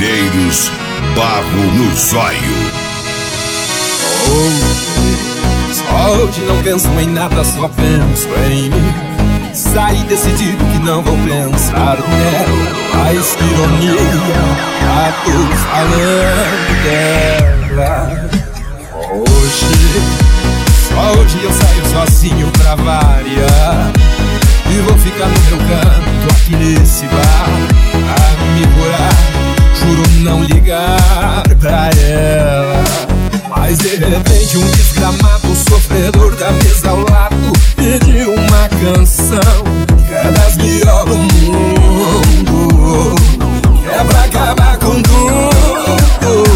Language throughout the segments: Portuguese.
Trilheiros, barro no zóio. Hoje não penso em nada, só penso em mim. Saí decidido que não vou pensar nela. Mas que ironia, a todos falando dela. Só hoje eu saio sozinho pra variar. E vou ficar no meu canto aqui nesse bar, a me curar, juro não ligar pra ela. Mas de repente um desgramado sofredor da mesa ao lado pediu uma canção que é das melhores do mundo, que é pra acabar com tudo.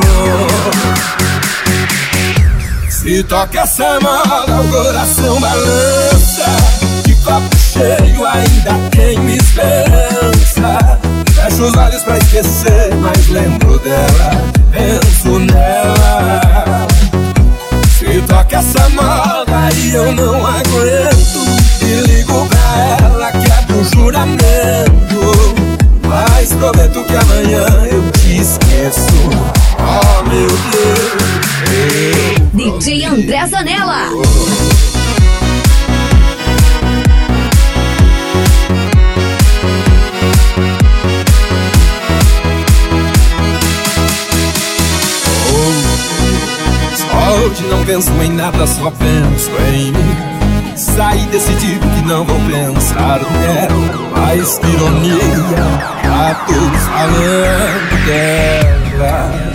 Se toca essa moda, o coração balança. De copo cheio ainda tenho esperança. Fecho os olhos pra esquecer, mas lembro dela, penso nela. Se toca essa moda e eu não aguento, e ligo pra ela, quebro o juramento. Mas prometo que amanhã eu te esqueço. Oh meu Deus, DJ André Zanella. Hoje não penso em nada, só penso em mim. Saí decidido que não vou pensar nela. Mas que ironia, a todos falando dela.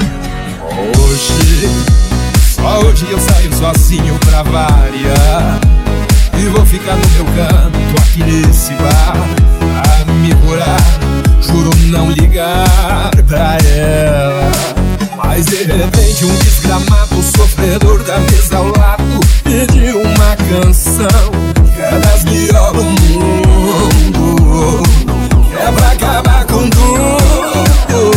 Só hoje eu saio sozinho pra variar. E vou ficar no meu canto aqui nesse bar, a me curar, juro não ligar pra ela. Mas de repente um desgramado sofredor da mesa ao lado pediu uma canção que é das melhores do mundo, que é pra acabar com tudo.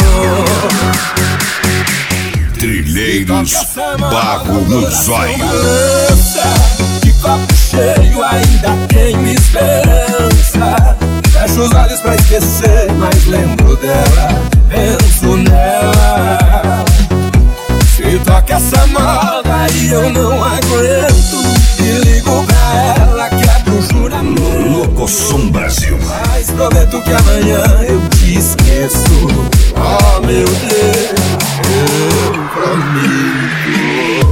Trilheiros, barro no zóio. De copo cheio ainda tenho esperança. Fecho os olhos pra esquecer, mas lembro dela, penso nela. Se toca essa moda e eu não aguento, e ligo pra ela, quebro o juramento. Locosom Brasil. Mas prometo que amanhã eu te esqueço. Oh meu Deus, eu prometo.